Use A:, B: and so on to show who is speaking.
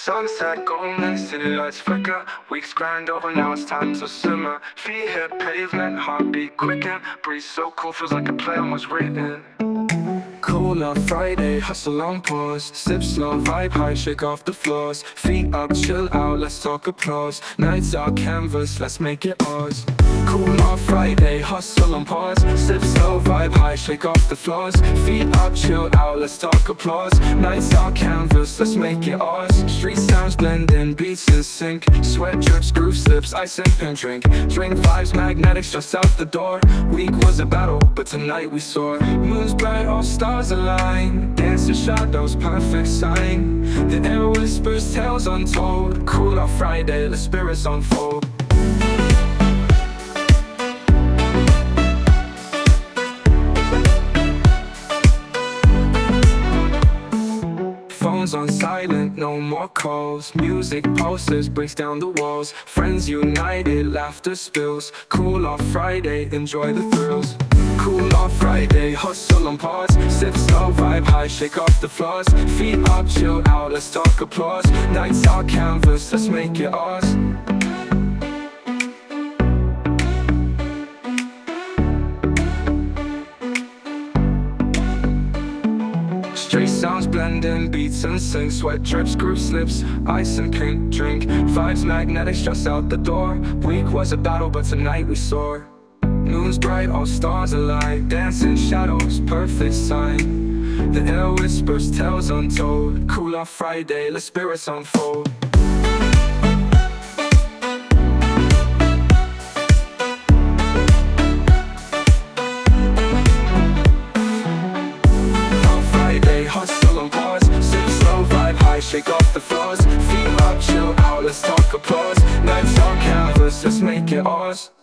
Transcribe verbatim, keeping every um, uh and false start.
A: Sunset golden, city lights flicker. Weeks grind over, now it's time to simmer. Feet hit pavement, heartbeat quicken. Breeze so cool, feels like a plan was written. Cool on Friday, hustle on pause. Sip slow, vibe high, shake off the floors. Feet up, chill out, let's talk applause. Nights are canvas, let's make it ours. Cool on Friday, hustle on pause. Sip slow, vibe high, shake off the floors. Feet up, chill out, let's talk applause. Nights are canvas, let's make it ours. Street sounds blend in, beats in sync. Sweat drips, groove slips, ice and pin drink. Drink vibes, magnetics just out the door. Week was a battle, but tonight we soar. Moon's bright, all stars align. Dancing shadows, perfect sign. The air whispers tales untold. Cool on Friday, the spirits unfold. Phones on silent, no more calls. Music pulses, breaks down the walls. Friends united, laughter spills. Cool off Friday, enjoy the thrills. Cool off Friday, hustle on pause. Sip slow, vibe high, shake off the floors. Feet up, chill out, let's talk applause. Nights are canvas, let's make it ours. Straight sounds blend in, beats and sing. Sweat drips, groove slips, ice and pink drink. Vibes magnetics just out the door. Week was a battle, but tonight we soar. Moon's bright, all stars align. Dancing shadows, perfect sign. The air whispers tales untold. Cool off Friday, let spirits unfold. Hustle on pause, sip slow, vibe high, shake off the floors. Feet up, chill out, let's talk applause. Nights on canvas, let's make it ours.